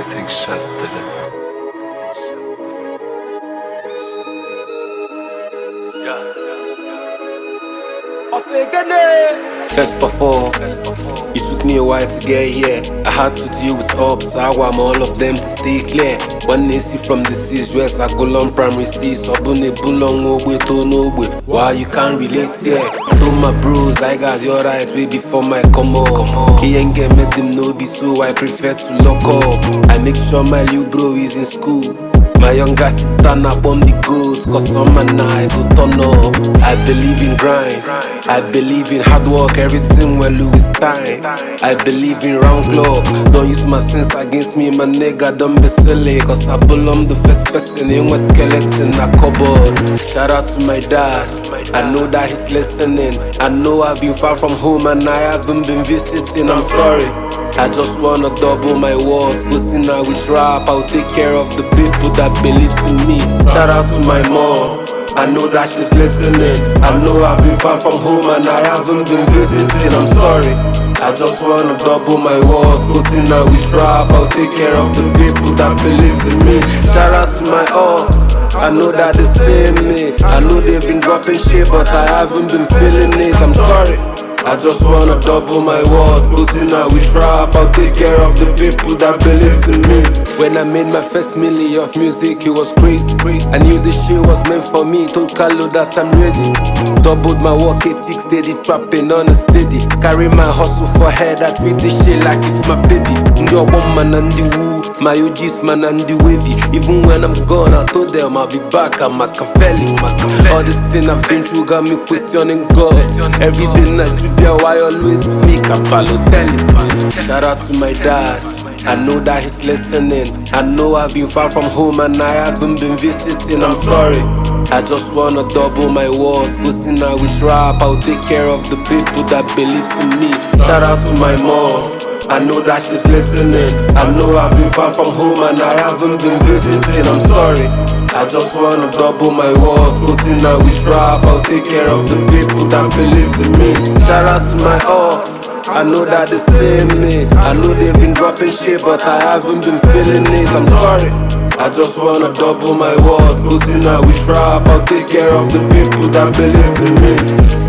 everything Seth did it. I'll say again. First of all, it took me a while to get here. I had to deal with ups, I want all of them to stay clear. One AC from the seas, dress I go on primary C. Sobune bulong ogwe to no way. Why you can't relate here? To my bros, I got your right way before my come up. He ain't get me them no be, so I prefer to lock up. I make sure my little bro is in school. My younger sister na bomb the goods, cause some man I go turn up. I believe in grind, I believe in hard work, everything when Louis time. I believe in round clock, don't use my sense against me, my nigga, don't be silly. Cause I belong the first person in my skeleton a cupboard. Shout out to my dad, I know that he's listening. I know I've been far from home and I haven't been visiting, I'm sorry. I just wanna double my words. Go see now with rap, I'll take care of the people that believes in me. Shout out to my mom, I know that she's listening. I know I've been far from home and I haven't been visiting, I'm sorry. I just wanna double my words. Go see now with rap, I'll take care of the people that believes in me. Shout out to my ups, I know that they see me. I know they've been dropping shit but I haven't been feeling it, I'm sorry. I just wanna double my words. Go see now with rap, I'll take care of the people that believes in me. When I made my first milli of music, it was crazy. I knew this shit was meant for me, told Carlo that I'm ready. Doubled my work ethic, steady trapping on a steady. Carry my hustle for head, I treat this shit like it's my baby. Your woman and the woo, my OG's man and the wavy. Even when I'm gone, I told them I'll be back, I'm Machiavelli. All this thing I've been through got me questioning God. Every day I do there, why always make a Balotelli. Shout out to my dad, I know that he's listening. I know I've been far from home and I haven't been visiting, I'm sorry. I just wanna double my words. Go see now with rap, I'll take care of the people that believes in me. Shout out to my mom, I know that she's listening. I know I've been far from home and I haven't been visiting, I'm sorry. I just wanna double my words. Go see now with rap, I'll take care of the people that believes in me. Shout out to my ups, I know that they see me. I know they've been dropping shit but I haven't been feeling it, I'm sorry. I just wanna double my words. Go see now with rap, I'll take care of the people that believes in me.